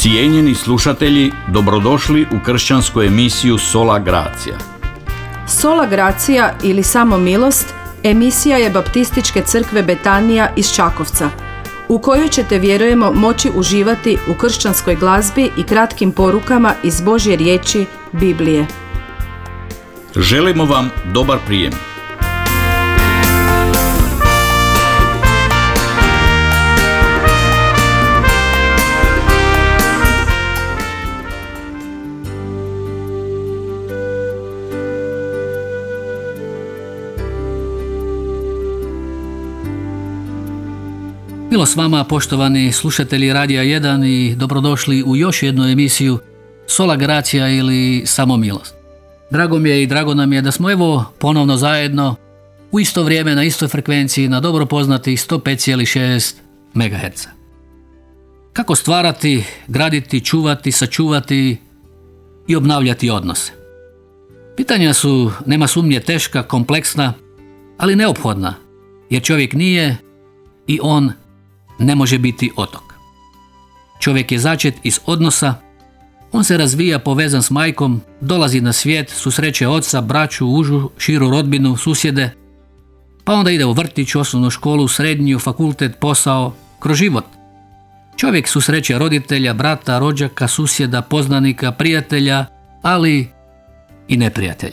Cijenjeni slušatelji, dobrodošli u kršćansku emisiju Sola Gracia. Sola Gracia ili Samo milost emisija je Baptističke crkve Betanija iz Čakovca, u kojoj ćete, vjerujemo, moći uživati u kršćanskoj glazbi i kratkim porukama iz Božje riječi, Biblije. Želimo vam dobar prijem. Milost vama, poštovani slušatelji Radija 1, i dobrodošli u još jednu emisiju Sola Gracia ili Samo milost. Drago mi je i drago nam je da smo evo ponovno zajedno u isto vrijeme na istoj frekvenciji na dobro poznati 105,6 MHz. Kako stvarati, graditi, čuvati, sačuvati i obnavljati odnose? Pitanja su, nema sumnje, teška, kompleksna, ali neophodna, jer čovjek nije i on ne može biti otok. Čovjek je začet iz odnosa, on se razvija povezan s majkom, dolazi na svijet, susreće oca, braću, užu, širu rodbinu, susjede, pa onda ide u vrtić, osnovnu školu, srednju, fakultet, posao, kroz život. Čovjek susreće roditelja, brata, rođaka, susjeda, poznanika, prijatelja, ali i neprijatelja.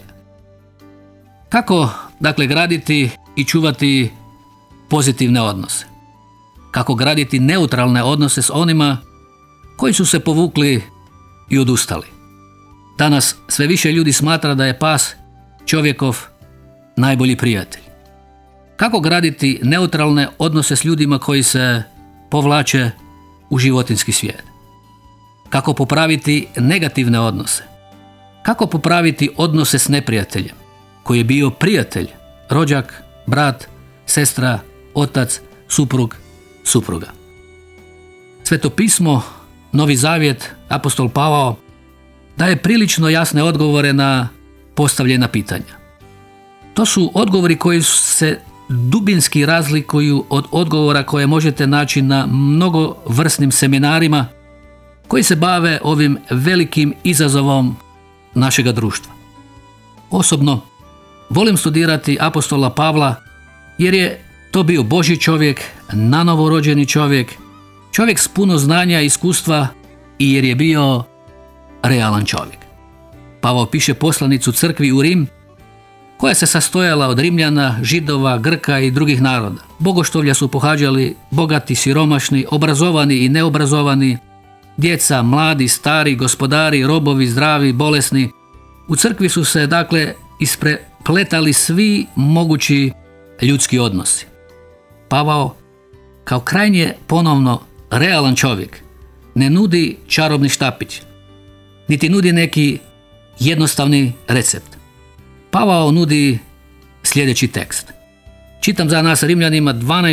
Kako, dakle, graditi i čuvati pozitivne odnose? Kako graditi neutralne odnose s onima koji su se povukli i odustali? Danas sve više ljudi smatra da je pas čovjekov najbolji prijatelj. Kako graditi neutralne odnose s ljudima koji se povlače u životinjski svijet? Kako popraviti negativne odnose? Kako popraviti odnose s neprijateljem koji je bio prijatelj, rođak, brat, sestra, otac, suprug, supruga? Sveto pismo, Novi Zavjet, apostol Pavao daje prilično jasne odgovore na postavljena pitanja. To su odgovori koji se dubinski razlikuju od odgovora koje možete naći na mnogovrsnim seminarima koji se bave ovim velikim izazovom našega društva. Osobno volim studirati apostola Pavla jer je to bio Božji čovjek, nanovo rođeni čovjek, čovjek s puno znanja i iskustva i jer je bio realan čovjek. Pavao piše poslanicu crkvi u Rim, koja se sastojala od Rimljana, Židova, Grka i drugih naroda. Bogoštovlja su pohađali bogati, siromašni, obrazovani i neobrazovani, djeca, mladi, stari, gospodari, robovi, zdravi, bolesni. U crkvi su se, dakle, isprepletali svi mogući ljudski odnosi. Pavao, kao krajnje ponovno realan čovjek, ne nudi čarobni štapić, niti nudi neki jednostavni recept. Pavao nudi sljedeći tekst. Čitam za nas Rimljanima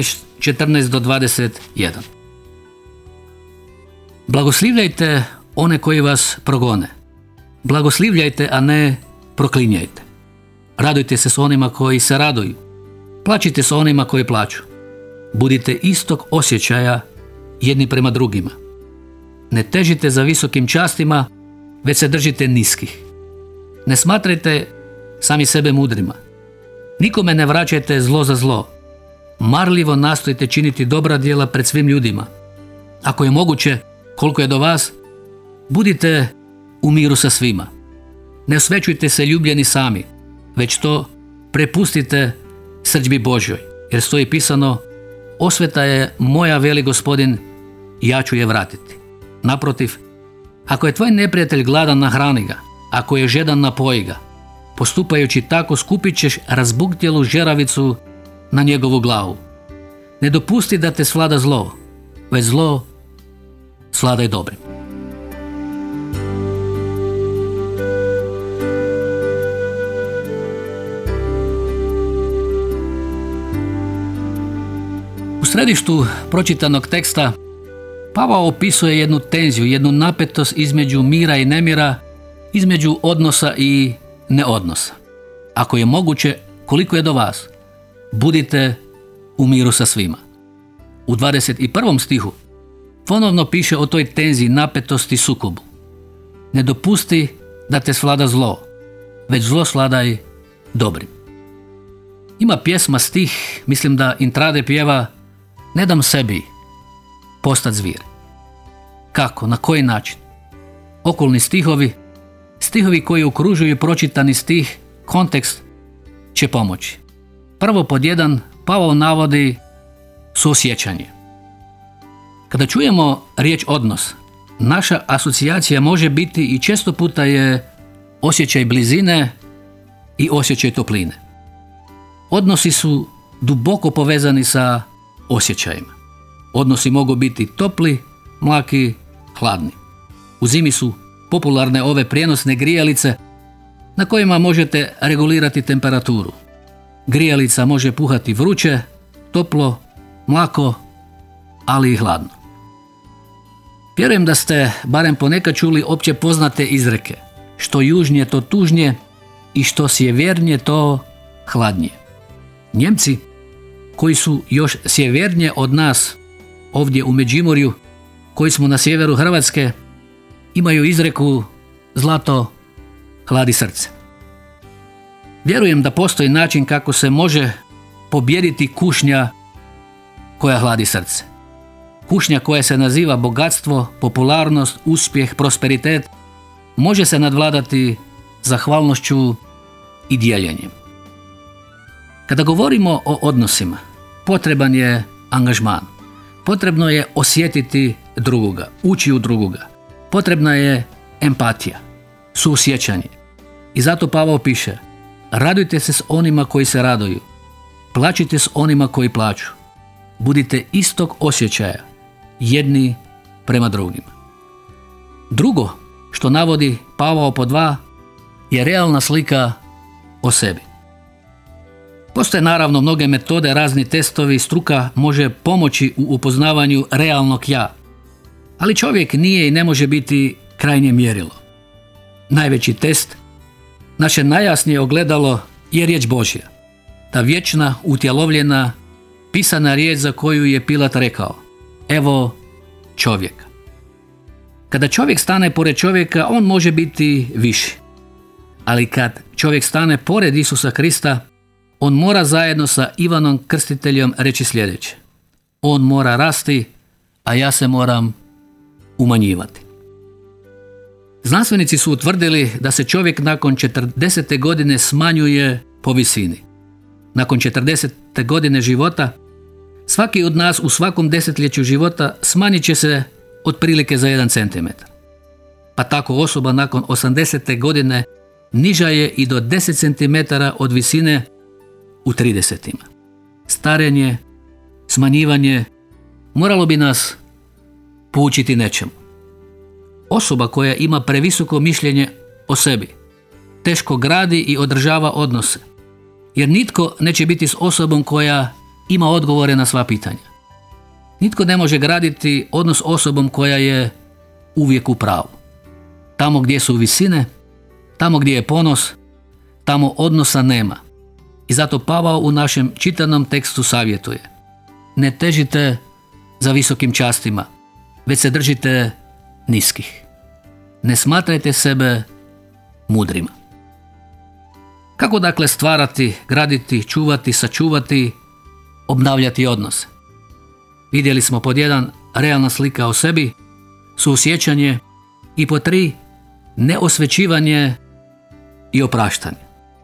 12:14-21. Blagoslivljajte one koji vas progone. Blagoslivljajte, a ne proklinjajte. Radujte se s onima koji se raduju. Plačite s onima koji plaču. Budite istog osjećaja jedni prema drugima. Ne težite za visokim častima, već se držite niskih. Ne smatrajte sami sebe mudrima. Nikome ne vraćajte zlo za zlo. Marljivo nastojite činiti dobra djela pred svim ljudima. Ako je moguće, koliko je do vas, budite u miru sa svima. Ne osvećujte se ljubljeni sami, već to prepustite srdžbi Božjoj, jer stoji pisano: osveta je moja, veli Gospodin, i ja ću je vratiti. Naprotiv, ako je tvoj neprijatelj gladan, nahrani ga, ako je žedan, napoji ga. Postupajući tako, skupit ćeš razbuktjelu žeravicu na njegovu glavu. Ne dopusti da te svlada zlo, već zlo svladaj dobrim. U središtu pročitanog teksta Pavao opisuje jednu tenziju, jednu napetost između mira i nemira, između odnosa i neodnosa. Ako je moguće, koliko je do vas, budite u miru sa svima. U 21. stihu ponovno piše o toj tenziji, napetosti, sukobu. Ne dopusti da te svlada zlo, već zlo svladaj dobrim. Ima pjesma, stih, mislim da Intrade pjeva: ne dam sebi postat zvir. Kako, na koji način? Okolni stihovi koji okružuju pročitani stih, kontekst će pomoći. Prvo pod jedan, Pavao navodi suosjećanje. Kada čujemo riječ odnos, naša asocijacija može biti i često puta je osjećaj blizine i osjećaj topline. Odnosi su duboko povezani sa osjećajima. Odnosi mogu biti topli, mlaki, hladni. U zimi su popularne ove prijenosne grijalice na kojima možete regulirati temperaturu. Grijalica može puhati vruće, toplo, mlako, ali i hladno. Vjerujem da ste barem ponekad čuli opće poznate izreke: što južnije to tužnije i što sjevernije to hladnije. Njemci, koji su još sjevernije od nas ovdje u Međimurju, koji smo na sjeveru Hrvatske, imaju izreku: zlato hladi srce. Vjerujem da postoji način kako se može pobijediti kušnja koja hladi srce. Kušnja koja se naziva bogatstvo, popularnost, uspjeh, prosperitet, može se nadvladati zahvalnošću i dijeljenjem. Kada govorimo o odnosima, potreban je angažman. Potrebno je osjetiti drugoga, ući u drugoga. Potrebna je empatija, suosjećanje. I zato Pavao piše: radujte se s onima koji se raduju, plačite s onima koji plaču. Budite istog osjećaja, jedni prema drugima. Drugo što navodi Pavao pod 2 je realna slika o sebi. Postoje naravno mnoge metode, razni testovi, struka može pomoći u upoznavanju realnog ja. Ali čovjek nije i ne može biti krajnje mjerilo. Najveći test, naše najjasnije ogledalo, je riječ Božja. Ta vječna, utjelovljena, pisana riječ za koju je Pilat rekao: evo čovjeka. Kada čovjek stane pored čovjeka, on može biti viši. Ali kad čovjek stane pored Isusa Krista, on mora zajedno sa Ivanom Krstiteljem reći sljedeće: on mora rasti, a ja se moram umanjivati. Znanstvenici su utvrdili da se čovjek nakon 40. godine smanjuje po visini. Nakon 40. godine života, svaki od nas u svakom desetljeću života smanjit će se otprilike za 1 cm. Pa tako osoba nakon 80. godine niža je i do 10 cm od visine u 30. Starenje, smanjivanje moralo bi nas poučiti nečemu. Osoba koja ima previsoko mišljenje o sebi teško gradi i održava odnose, jer nitko neće biti s osobom koja ima odgovore na sva pitanja. Nitko ne može graditi odnos s osobom koja je uvijek u pravu. Tamo gdje su visine, tamo gdje je ponos, tamo odnosa nema. I zato Pavao u našem čitanom tekstu savjetuje: ne težite za visokim častima, već se držite niskih. Ne smatrajte sebe mudrima. Kako dakle stvarati, graditi, čuvati, sačuvati, obnavljati odnose? Vidjeli smo pod 1 realna slika o sebi, suosjećanje, i pod 3 neosvećivanje i opraštanje.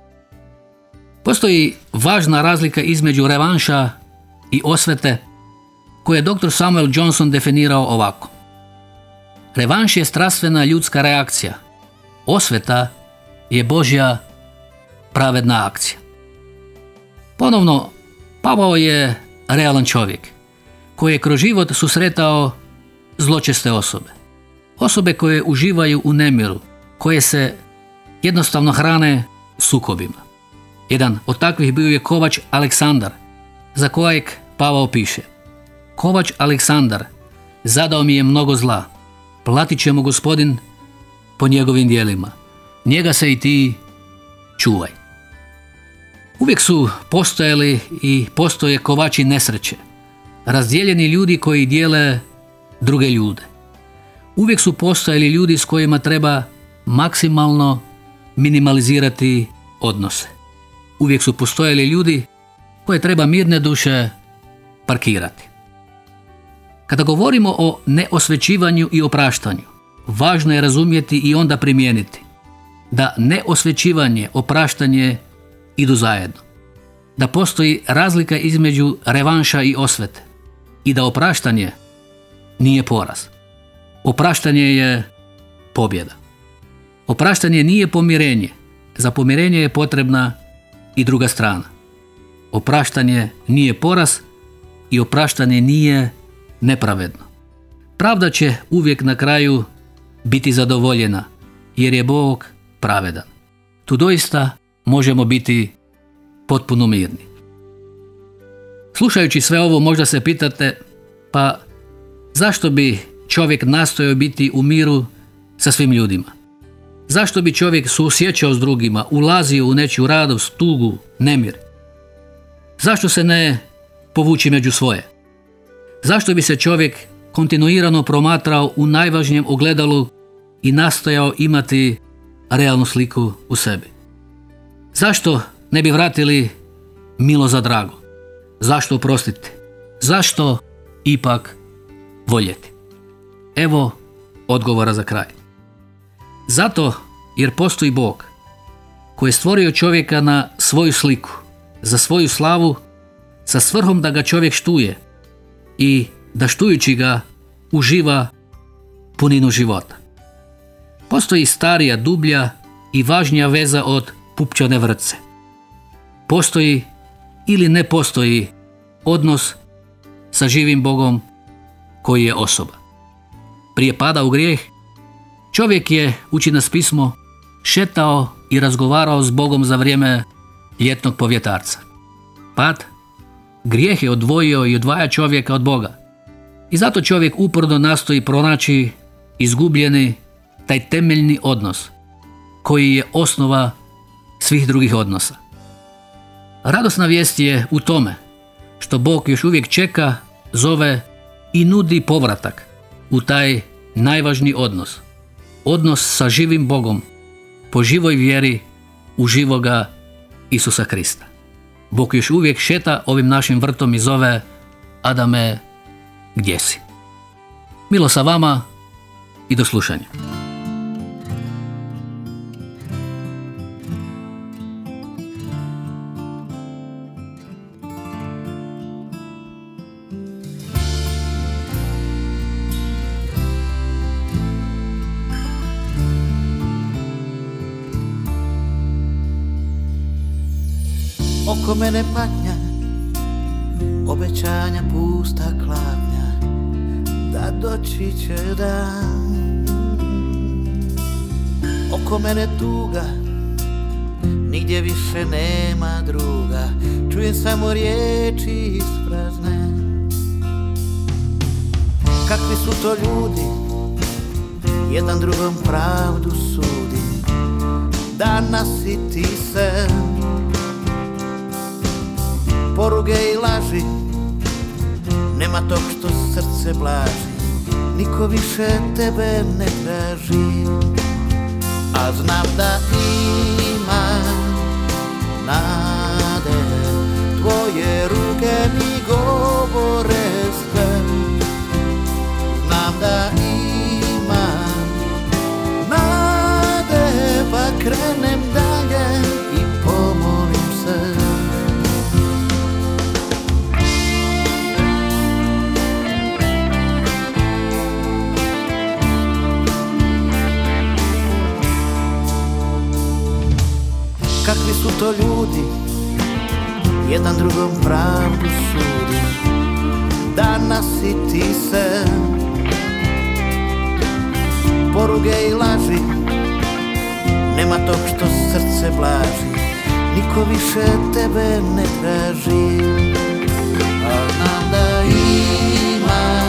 Postoji važna razlika između revanša i osvete koje je dr. Samuel Johnson definirao ovako: revanš je strastvena ljudska reakcija, osveta je Božja pravedna akcija. Ponovno, Pavao je realan čovjek koji je kroz život susretao zločeste osobe. Osobe koje uživaju u nemiru, koje se jednostavno hrane sukobima. Jedan od takvih bio je kovač Aleksandar, za kojeg Pavao piše: kovač Aleksandar zadao mi je mnogo zla, platit će mu Gospodin po njegovim djelima. Njega se i ti čuvaj. Uvijek su postojali i postoje kovači nesreće, razdijeljeni ljudi koji dijele druge ljude. Uvijek su postojali ljudi s kojima treba maksimalno minimalizirati odnose. Uvijek su postojali ljudi koje treba mirne duše parkirati. Kada govorimo o neosvećivanju i opraštanju, važno je razumjeti i onda primijeniti da neosvećivanje, opraštanje idu zajedno. Da postoji razlika između revanša i osvete i da opraštanje nije poraz. Opraštanje je pobjeda. Opraštanje nije pomirenje. Za pomirenje je potrebna i druga strana. Opraštanje nije poraz i opraštanje nije nepravedno. Pravda će uvijek na kraju biti zadovoljena jer je Bog pravedan. Tu doista možemo biti potpuno mirni. Slušajući sve ovo možda se pitate, pa zašto bi čovjek nastojao biti u miru sa svim ljudima? Zašto bi čovjek suosjećao s drugima, ulazio u nečiju radost, tugu, nemir? Zašto se ne povući među svoje? Zašto bi se čovjek kontinuirano promatrao u najvažnijem ogledalu i nastojao imati realnu sliku u sebi? Zašto ne bi vratili milo za drago? Zašto oprostiti? Zašto ipak voljeti? Evo odgovora za kraj. Zato jer postoji Bog koji je stvorio čovjeka na svoju sliku, za svoju slavu, sa svrhom da ga čovjek štuje i da štujući ga uživa puninu života. Postoji starija, dublja i važnija veza od pupčane vrpce. Postoji ili ne postoji odnos sa živim Bogom koji je osoba. Prije pada u grijeh, čovjek je, uči nas pismo, šetao i razgovarao s Bogom za vrijeme ljetnog povjetarca. Pad, grijeh je odvojio i odvaja čovjeka od Boga. I zato čovjek uporno nastoji pronaći izgubljeni taj temeljni odnos koji je osnova svih drugih odnosa. Radosna vijest je u tome što Bog još uvijek čeka, zove i nudi povratak u taj najvažniji odnos. Odnos sa živim Bogom po živoj vjeri u živoga Isusa Krista. Bog još uvijek šeta ovim našim vrtom i zove: Adame, gdje si? Milo sa vama i do slušanja. Oko mene patnja, obećanja pusta klavnja, da doći će dan. Oko mene tuga, nigdje više nema druga, čujem samo riječi isprazne. Kakvi su to ljudi, jedan drugom pravdu sudi, da nasiti se. Poruge i laži, nema tog što srce blaži, niko više tebe ne traži. A znam da ima nade, tvoje ruke mi govore sve. Znam da ima nade, pa krenem dalje i pomolim se. Kakvi su to ljudi, jedan drugom pravdu sudi, da nasiti se. Poruge i laži, nema tog što srce blaži, niko više tebe ne traži. Al znam da ima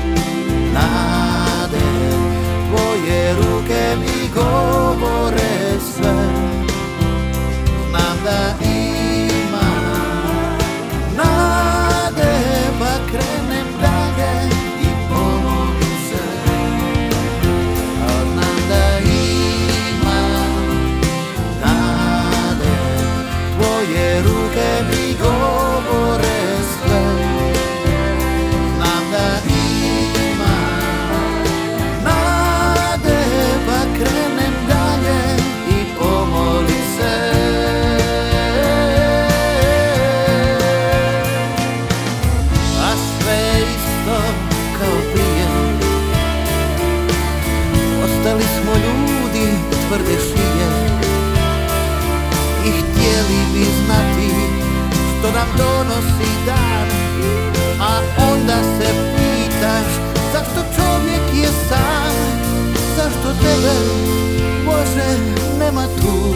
nade, tvoje ruke mi govore sve. Znam da ima nade, pa krenem dalje i pomolim smo ljudi tvrde šije i htjeli bi znati što nam donosi dan, a onda se pitaš zašto čovjek je sam, zašto tebe, Bože, nema tu.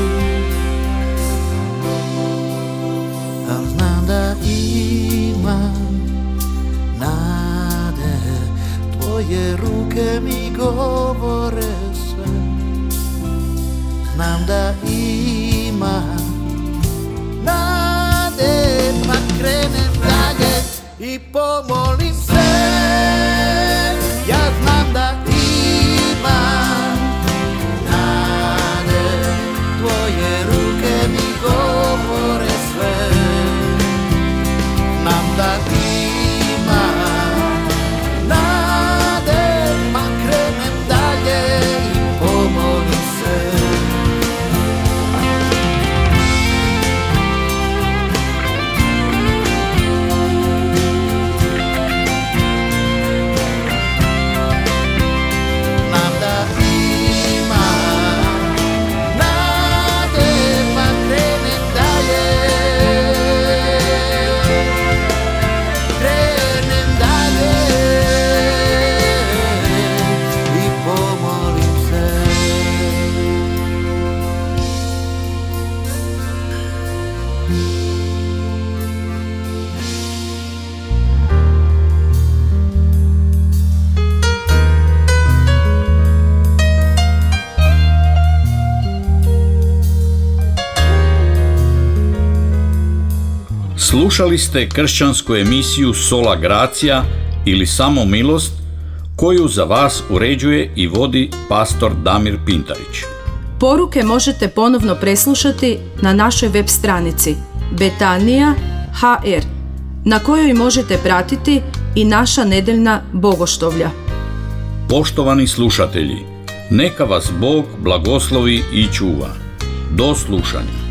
Al znam da imam nade, tvoje ruke mi govore sve. Znam da imam nade, pa krenem dalje i pomolim se. Ja znam da imam nade, tvoje ruke mi govore sve. Znam da imam nade, pa krenem dalje i pomolim se. Slušali ste kršćansku emisiju Sola Gracia ili Samo milost, koju za vas uređuje i vodi pastor Damir Pintarić. Poruke možete ponovno preslušati na našoj web stranici Betanija.hr, na kojoj možete pratiti i naša nedeljna bogoštovlja. Poštovani slušatelji, neka vas Bog blagoslovi i čuva. Do slušanja.